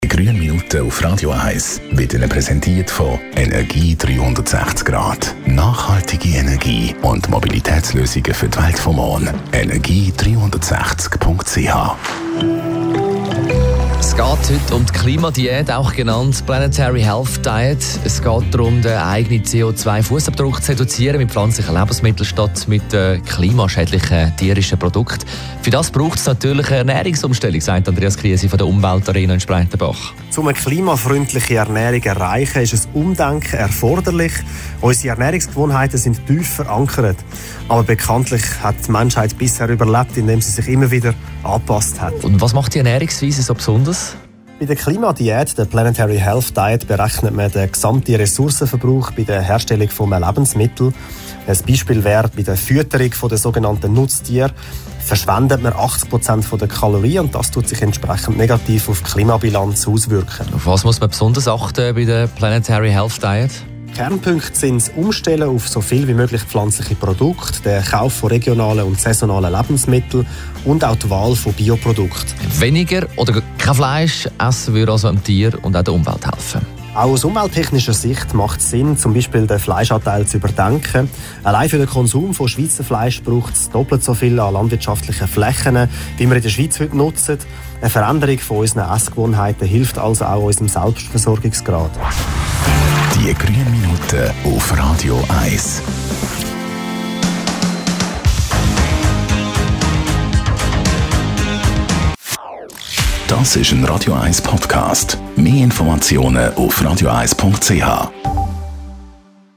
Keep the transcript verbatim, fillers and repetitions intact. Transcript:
Die grünen Minuten auf Radio eins wird Ihnen präsentiert von Energie dreihundertsechzig Grad. Nachhaltige Energie und Mobilitätslösungen für die Welt vom Morgen. energie dreihundertsechzig punkt c h. Es geht heute um die Klimadiät, auch genannt Planetary Health Diet. Es geht darum, den eigenen C O zwei Fußabdruck zu reduzieren mit pflanzlichen Lebensmitteln statt mit äh, klimaschädlichen tierischen Produkten. Für das braucht es natürlich eine Ernährungsumstellung, sagt Andreas Kriesi von der Umweltarena in Spreitenbach. Um eine klimafreundliche Ernährung zu erreichen, ist ein Umdenken erforderlich. Unsere Ernährungsgewohnheiten sind tief verankert. Aber bekanntlich hat die Menschheit bisher überlebt, indem sie sich immer wieder angepasst hat. Und was macht die Ernährungsweise so besonders? Bei der Klimadiät, der Planetary Health Diet, berechnet man den gesamten Ressourcenverbrauch bei der Herstellung von einem Lebensmittel. Ein Beispiel wäre, bei der Fütterung der sogenannten Nutztiere verschwendet man achtzig Prozent der Kalorien und das tut sich entsprechend negativ auf die Klimabilanz auswirken. Auf was muss man besonders achten bei der Planetary Health Diet? Kernpunkte sind das Umstellen auf so viel wie möglich pflanzliche Produkte, der Kauf von regionalen und saisonalen Lebensmitteln und auch die Wahl von Bioprodukten. Weniger oder kein Fleisch essen würde also dem Tier und auch der Umwelt helfen. Auch aus umwelttechnischer Sicht macht es Sinn, zum Beispiel den Fleischanteil zu überdenken. Allein für den Konsum von Schweizer Fleisch braucht es doppelt so viel an landwirtschaftlichen Flächen, wie wir in der Schweiz heute nutzen. Eine Veränderung von unseren Essgewohnheiten hilft also auch unserem Selbstversorgungsgrad. Die grünen Minuten auf Radio eins. Das ist ein Radio eins Podcast. Mehr Informationen auf radio eins punkt c h.